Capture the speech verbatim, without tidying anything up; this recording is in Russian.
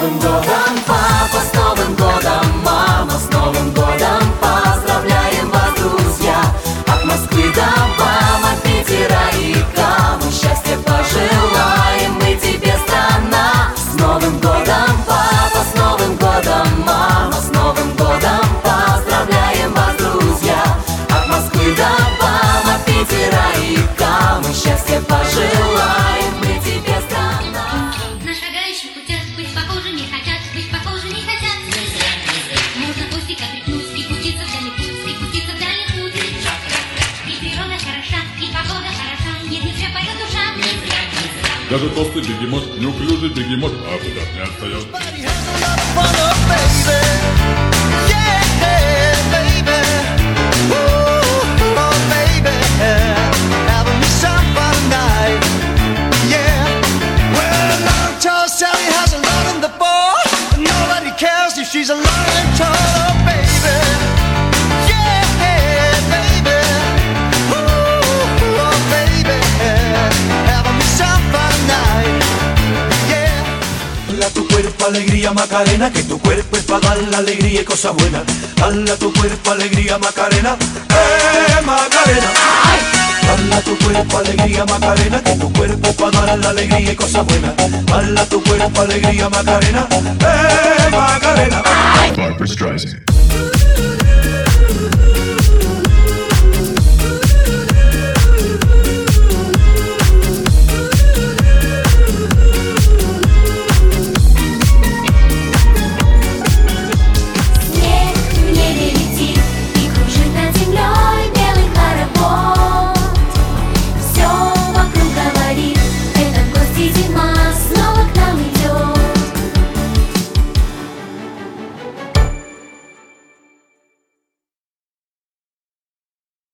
Новым годом, папа, с Новым годом, мама, с Новым годом, поздравляем вас, друзья. От Москвы до вам, от Питера и Камы, счастья пожелаем мы тебе, страна. С Новым годом, папа, с Новым годом, мама, с Новым годом, поздравляем вас, друзья. От Москвы до вам, от Питера и Камы, счастья пожелаем мы тебе, страна. На шагающих путях быть похожими хотят, быть похожими хотят. Можно пустить, как рехнуть, и пуститься в дальний путь, и пуститься в дальний путь. И природа хороша, и погода хороша, нет, не зря поет душа. Даже толстый бегемот, неуклюжий бегемот, а куда не отстает. She's a lion, tall, baby. Yeah, baby. Ooh, oh, baby. Having me some fun night. Yeah. Dala tu cuerpo alegría Macarena, que tu cuerpo es para dar la alegría y cosas buenas. Dala tu cuerpo alegría Macarena, eh Macarena. Dala tu cuerpo alegría Macarena, que tu cuerpo para dar la alegría y cosas buenas. Dala tu cuerpo alegría Macarena, eh Macarena. Barbra Streisand.